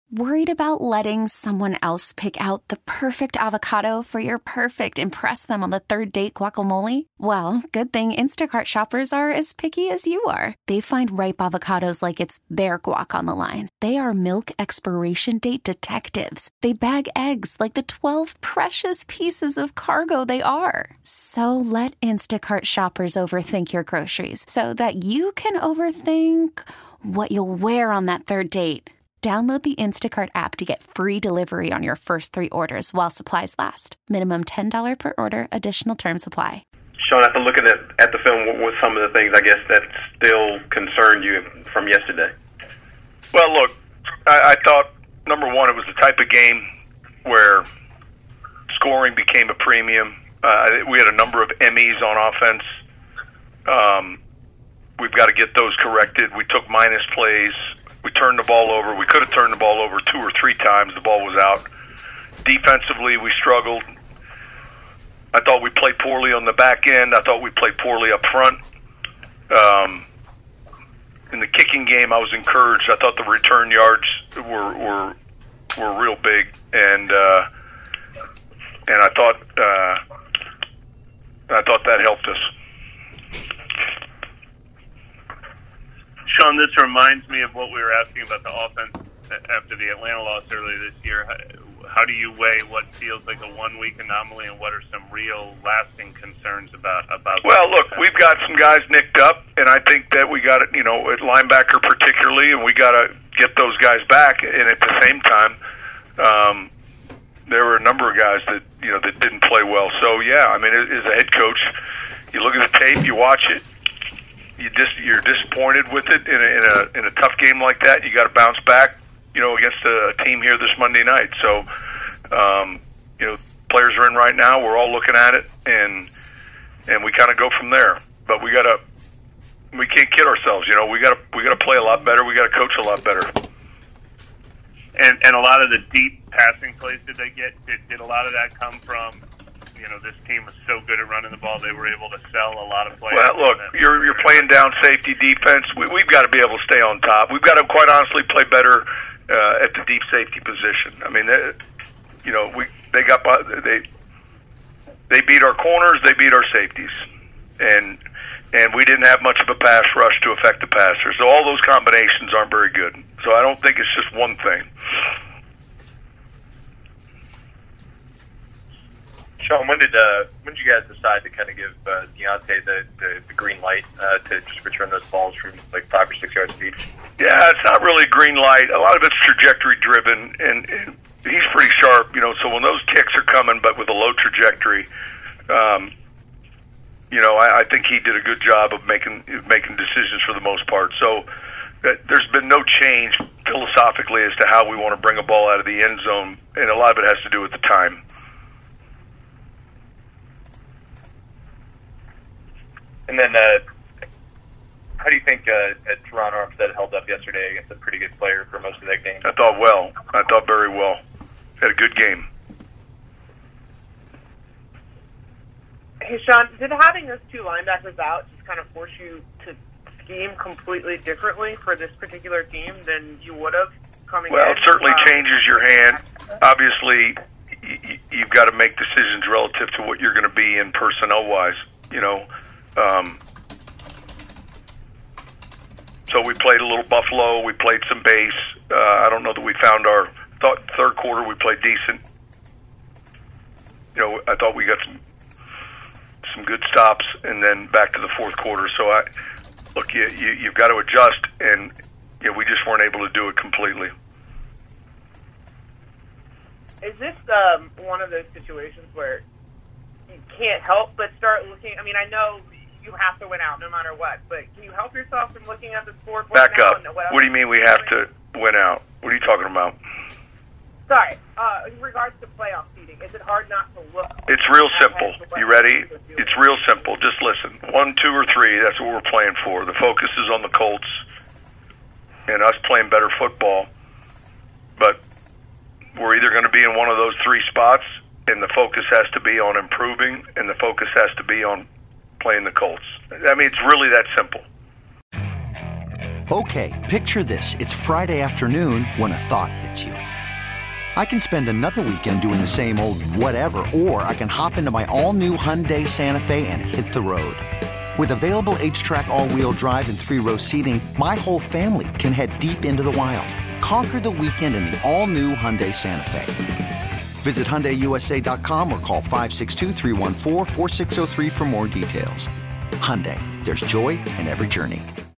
Worried about letting someone else pick out the perfect avocado for your perfect impress them on the third date guacamole? Well, good thing Instacart shoppers are as picky as you are. They find ripe avocados like it's their guac on the line. They are milk expiration date detectives. They bag eggs like the 12 precious pieces of cargo they are. So let Instacart shoppers overthink your groceries so that you can overthink what you'll wear on that third date. Download the Instacart app to get free delivery on your first 3 orders while supplies last. Minimum $10 per order. Additional terms apply. Sean, after looking at the film, what were some of the things, I guess, that still concerned you from yesterday? Well, look, I thought, number one, it was the type of game where scoring became a premium. We had a number of Emmys on offense. We've got to get those corrected. We took minus plays. We turned the ball over. We could have turned the ball over 2 or 3 times. The ball was out. Defensively, we struggled. I thought we played poorly on the back end. I thought we played poorly up front. In the kicking game, I was encouraged. I thought the return yards were real big, and I thought that helped us. Sean, this reminds me of what we were asking about the offense after the Atlanta loss earlier this year. How do you weigh what feels like a one-week anomaly, and what are some real lasting concerns about? Well, look, we've got some guys nicked up, and I think that we got it, at linebacker particularly, and we got to get those guys back. And at the same time, there were a number of guys that that didn't play well. So yeah, I mean, as a head coach, you look at the tape, you watch it. You're disappointed with it in a tough game like that. You got to bounce back, against a team here this Monday night. So, players are in right now. We're all looking at it, and we kind of go from there. But we can't kid ourselves. We got to play a lot better. We got to coach a lot better. And a lot of the deep passing plays did a lot of that come from? This team was so good at running the ball, they were able to sell a lot of plays. Well, look, you're playing down safety defense. We've got to be able to stay on top. We've got to, quite honestly, play better at the deep safety position. I mean, they beat our corners, they beat our safeties, and we didn't have much of a pass rush to affect the passer. So all those combinations aren't very good. So I don't think it's just one thing. Sean, when did you guys decide to kind of give Deontay the green light to just return those balls from like 5 or 6 yards deep? Yeah, it's not really green light. A lot of it's trajectory driven, and he's pretty sharp. So when those kicks are coming, but with a low trajectory, I think he did a good job of making decisions for the most part. So there's been no change philosophically as to how we want to bring a ball out of the end zone, and a lot of it has to do with the time. And then, how do you think Teron Armstead held up yesterday against a pretty good player for most of that game? I thought well. I thought very well. Had a good game. Hey, Sean, did having those 2 linebackers out just kind of force you to scheme completely differently for this particular team than you would have coming in? Well, it certainly changes your hand. Obviously, you've got to make decisions relative to what you're going to be in personnel-wise, So we played a little Buffalo. We played some base. I don't know that we found third quarter we played decent. I thought we got some good stops, and then back to the fourth quarter. So you've got to adjust, and we just weren't able to do it completely. Is this one of those situations where you can't help but start looking? I mean, I know you have to win out no matter what, but can you help yourself from looking at the scoreboard? Back up. What do you mean we have to win out? What are you talking about? Sorry. In regards to playoff seeding, is it hard not to look? It's real simple. You ready? It's real simple. Just listen. 1, 2, or 3, that's what we're playing for. The focus is on the Colts and us playing better football. But we're either going to be in one of those 3 spots, and the focus has to be on improving, and the focus has to be on playing the Colts. I mean, it's really that simple. Okay, picture this. It's Friday afternoon when a thought hits you. I can spend another weekend doing the same old whatever, or I can hop into my all-new Hyundai Santa Fe and hit the road. With available H-Track all-wheel drive and 3-row seating, my whole family can head deep into the wild. Conquer the weekend in the all-new Hyundai Santa Fe. Visit HyundaiUSA.com or call 562-314-4603 for more details. Hyundai, there's joy in every journey.